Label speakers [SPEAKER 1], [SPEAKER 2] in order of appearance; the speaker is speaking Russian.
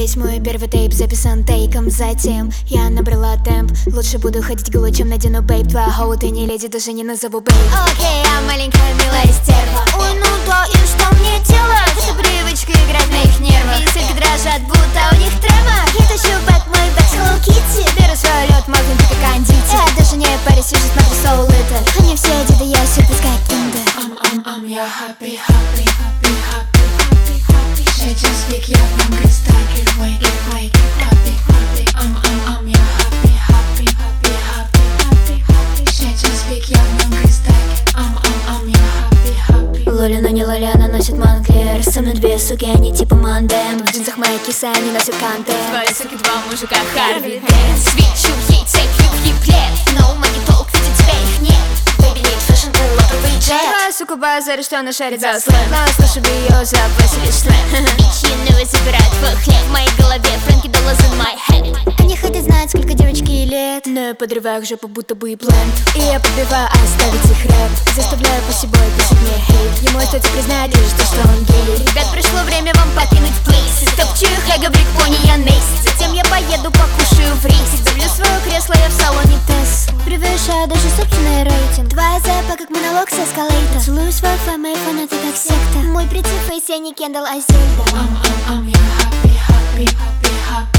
[SPEAKER 1] Весь мой первый тейп записан тейком. Затем я набрала темп. Лучше буду ходить голой, чем надену бейб. Твоя хоу, ты не леди, даже не назову бейб. Окей, я маленькая милая стерва. Ой, ну да, и что мне делать? Это привычка играть на их нервах. Писельки дрожат, будто у них трема. Я тащу бэк, мой бэк, Hello Kitty. Беру свой лед, мокнем как кондитер. Я даже не парюсь, вижу, смотрю so little. Они все деды, я сюрприз как киндер.
[SPEAKER 2] Я happy, happy, happy, happy, happy, happy. Сейчас век я в нем кристалле, wake, wake, happy, happy. Я happy, happy, happy, happy, happy, happy. Сейчас век я в нем кристалле, я happy, happy.
[SPEAKER 1] Лоля, но не Лоля, она носит Монклер. Со мной две суки, они типа Мандем. В джинсах мои кисы, они носят контент.
[SPEAKER 3] Твои суки, два мужика, Харви Дэнс. Свечу ей, take you, хиплет. No money talk, видя тебя их нет. Baby, need fashion, ты лоповый джет.
[SPEAKER 1] Твоя сука базарит, что она шарит за слэм. Но слышу ее забросили шлем.
[SPEAKER 3] Bitch, you know, забирают твой хлеб. В моей голове Фрэнки Долларс in my head.
[SPEAKER 1] Они хотят знать, сколько девочки лет. Но я подрываю их жопу, будто бы и плент. И я подбиваю оставить их рэп. Заставляю по себе писать мне хейт. Ему остается признать лишь то, что он гей.
[SPEAKER 3] Ребят, пришло время вам покинуть плейс. Топчу их, эго, брик, пони, я нейс. Затем я поеду, покушаю в рейс.
[SPEAKER 1] Ставлю свое кресло, я в салоне Тесс. Превышаю даже собственный рейтинг. Твоя запа, как монолог с эскалейта. Целую свой фэм, мои фанаты как секта. Мой pretty face, я не Кендалл, а Зельда.
[SPEAKER 2] Я happy, happy, happy, happy.